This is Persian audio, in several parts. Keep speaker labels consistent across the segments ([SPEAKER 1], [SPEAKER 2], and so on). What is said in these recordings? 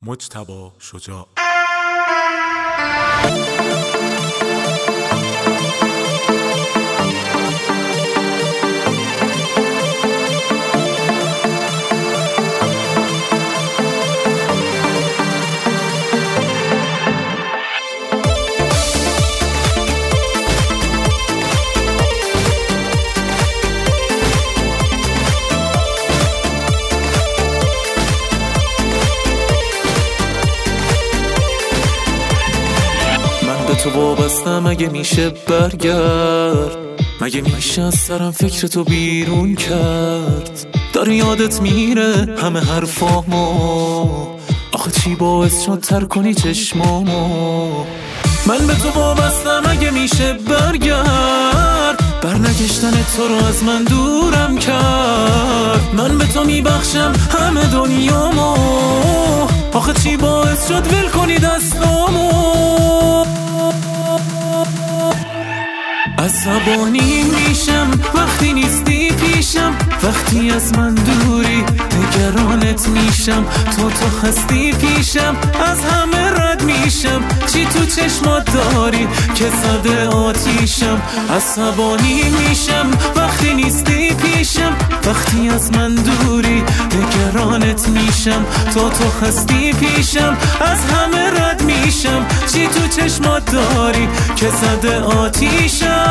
[SPEAKER 1] مجتبی شجاع.
[SPEAKER 2] تو وابستم، مگه میشه برگرد؟ مگه میشه از سرم فکر تو بیرون کرد؟ داره یادت میره همه حرفامو، آخه چی باعث شد تر کنی چشمامو؟ من به تو وابستم، مگه میشه برگرد؟ برنگشتن تو رو از من دورم کرد. من به تو میبخشم همه دنیامو، آخه چی باعث شد ول کنی دستامو؟ عصبانی میشم وقتی نیستی پیشم، وقتی از من دوری نگرانت میشم. تو هستی پیشم، از همه رد میشم. چی تو چشمات داری که زده آتیشم؟ عصبانی میشم وقتی نیستی پیشم، وقتی از من دوری نگرانت میشم. تو هستی پیشم، از همه رد میشم. چی تو چشمات داری که زده آتیشم؟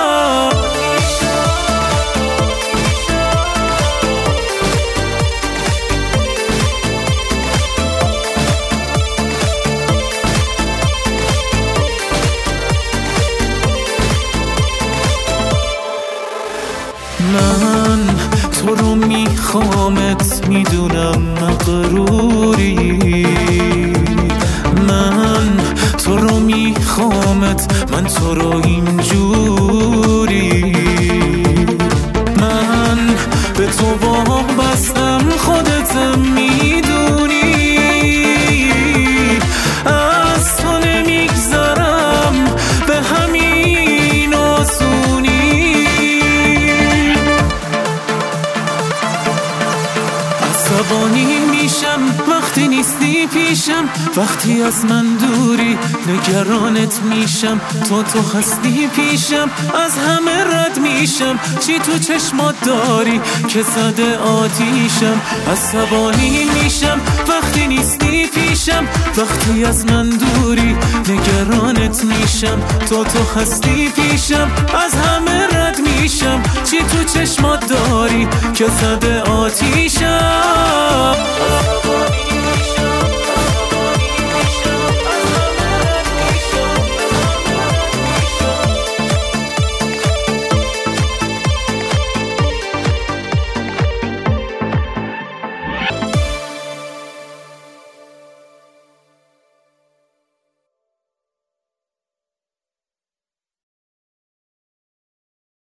[SPEAKER 2] من تو رو میخوامت، میدونم مغروری. من تو رو میخوامت، من تو رو اینجوری. من به تو وابستم، خودت میدونی. از تو نمیگذرم به همین آسونی. عصبانی میشم وقتی نیستی پیشم، وقتی از من دوری نگرانت میشم. تو هستی پیشم، از همه رد میشم. چی تو چشمات داری که زده آتیشم؟ عصبانی میشم وقتی نیستی پیشم، وقتی از من دوری نگرانت میشم. تو هستی پیشم، از همه رد میشم. چی تو چشمات داری که زده آتیشم؟ عصبانی میشم